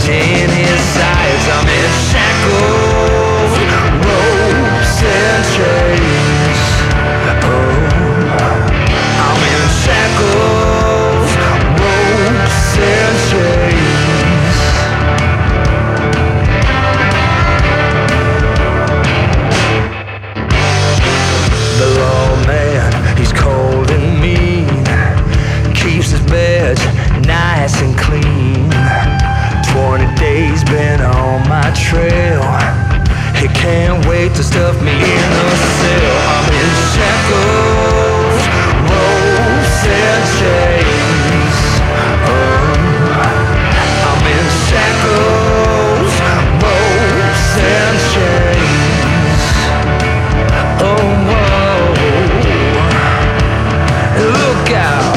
in his eyes. I'm in shackles, ropes and chains. Oh, I'm in shackles, ropes and chains. The lawman, he's cold and mean, keeps his bed nice and clean. 20 days been on my trail. He can't wait to stuff me in a cell. I'm in shackles, ropes and chains. Oh, I'm in shackles, ropes and chains. Oh, whoa, look out.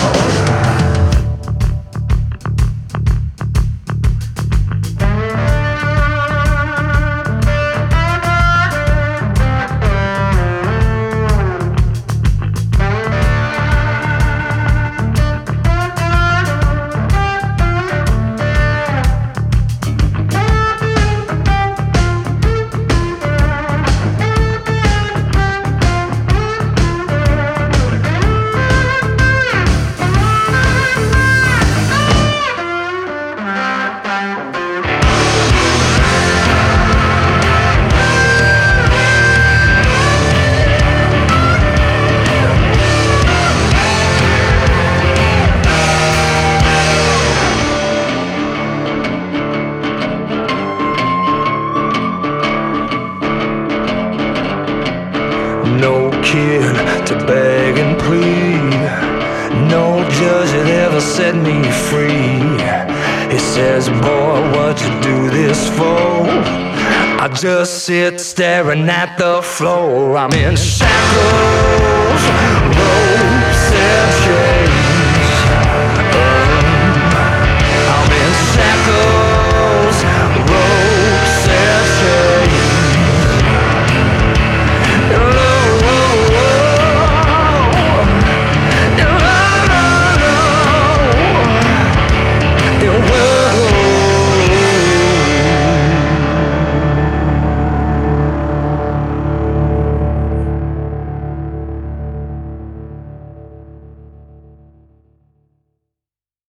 No kid to beg and plead, no judge that ever set me free. He says, boy, what you do this for? I just sit staring at the floor. I'm in shackles, ropes and chains.